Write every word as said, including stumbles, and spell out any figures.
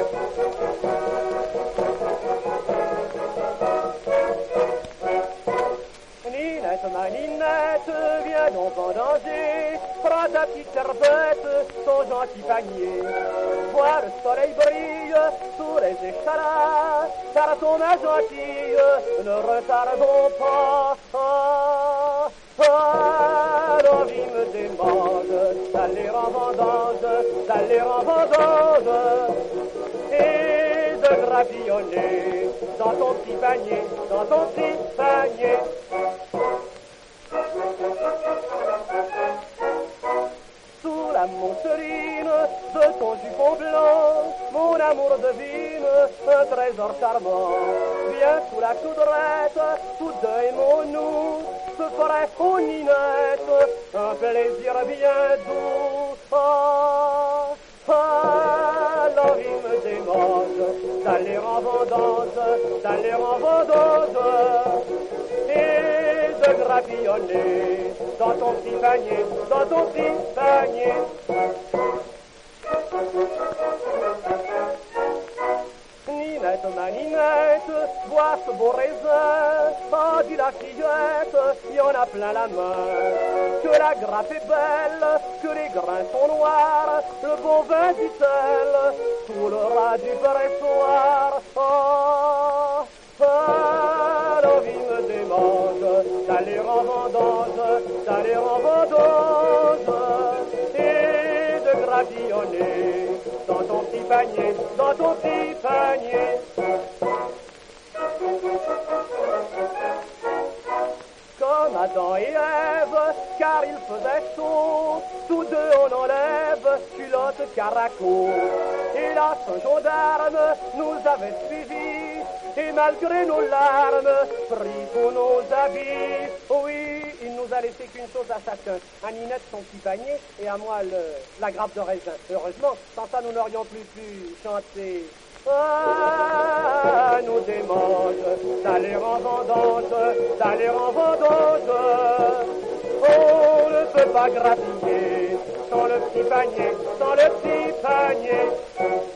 Ninette, ma Ninette, viens donc en danger, prends ta petite servette, ton gentil panier. Vois le soleil brille sous les échalads, car ma gentille, ne retardons pas. Ah, ah, l'envie me demande d'aller en vendange, d'aller en vendange, et de gravillonner dans ton petit panier, dans ton petit panier. Sous la mousseline de ton jupon blanc, mon amour devine un trésor charmant. Viens sous la coudrette, tous deux aimons-nous, se ferait aux Ninette un plaisir bien doux. Ah, ah, l'envie me démange d'aller en vendange, d'aller en vendange, et de gravillonner dans ton petit panier, dans ton petit panier. Ninette, ma Ninette, vois ce beau raisin, ah, dis la fillette, y en a plein la main. Que la grappe est belle, que les grains sont noirs, le bon vin dit-elle, tout le ras du pressoir. Ah, ah, l'envie me demande d'aller en vendange, d'aller en vendange, et de gravillonner dans ton petit panier, dans ton petit panier. Comme Adam et Ève, car il faisait chaud, tous deux on enlève culotte caraco. Et là, ce gendarme nous avait suivis, et malgré nos larmes, pris pour nos habits. Oui, il nous a laissé qu'une chose à chacun, à Ninette son petit panier, et à moi le, la grappe de raisin. Heureusement, sans ça nous n'aurions plus pu chanter. Ah, nous démange d'aller en vendange, d'aller en vendange. On ne peut pas grappiller sans le petit panier, sans le petit panier.